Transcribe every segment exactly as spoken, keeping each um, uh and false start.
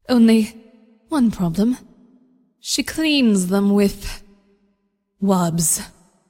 Only one problem. She cleans them with wubs.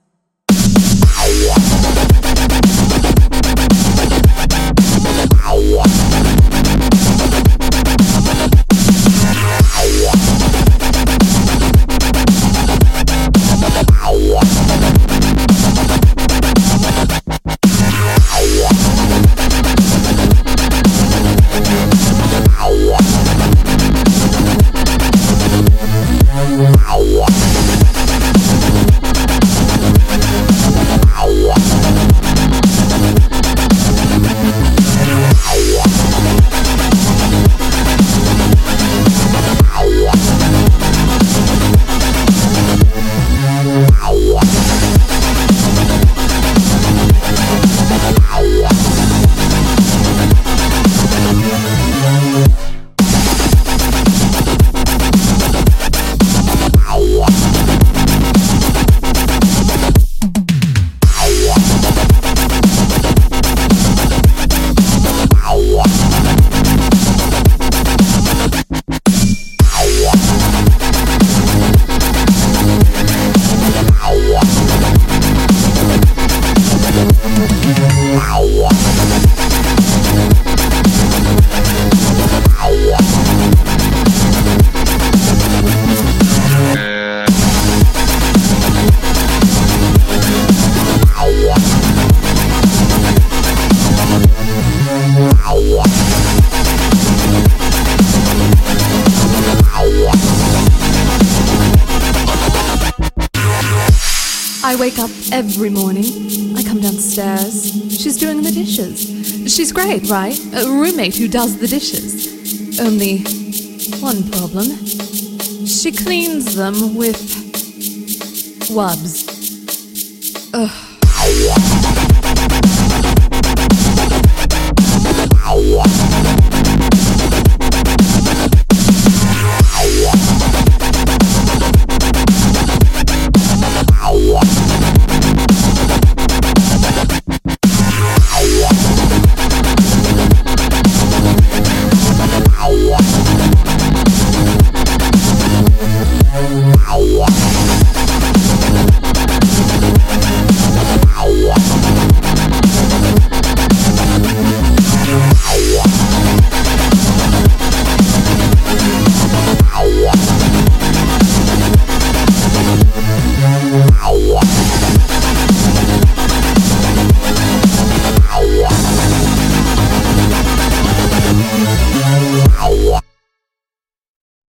I wake up every morning. I come downstairs. She's doing the dishes. She's great, right? A roommate who does the dishes. Only one problem. She cleans them with wubs. Ugh.